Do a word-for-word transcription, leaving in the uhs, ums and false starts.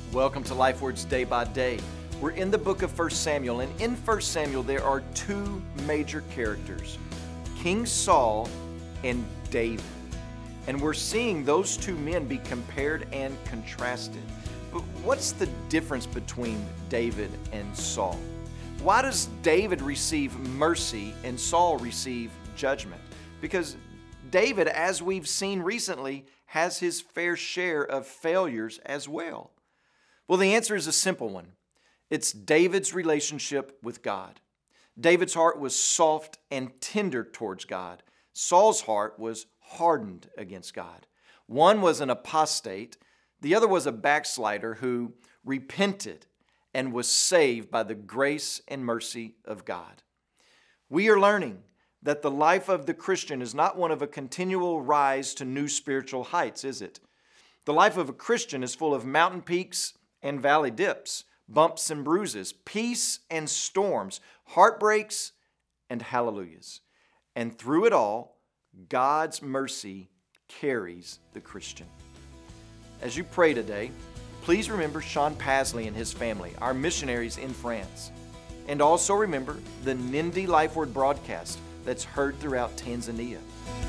Welcome to Life Words Day by Day. We're in the book of First Samuel, and in First Samuel there are two major characters, King Saul and David. And we're seeing those two men be compared and contrasted. But what's the difference between David and Saul? Why does David receive mercy and Saul receive judgment? Because David, as we've seen recently, has his fair share of failures as well. Well, the answer is a simple one. It's David's relationship with God. David's heart was soft and tender towards God. Saul's heart was hardened against God. One was an apostate. The other was a backslider who repented and was saved by the grace and mercy of God. We are learning that the life of the Christian is not one of a continual rise to new spiritual heights, is it? The life of a Christian is full of mountain peaks and valley dips, bumps and bruises, peace and storms, heartbreaks and hallelujahs. And through it all, God's mercy carries the Christian. As you pray today, please remember Sean Pasley and his family, our missionaries in France. And also remember the Nindi Life Word broadcast that's heard throughout Tanzania.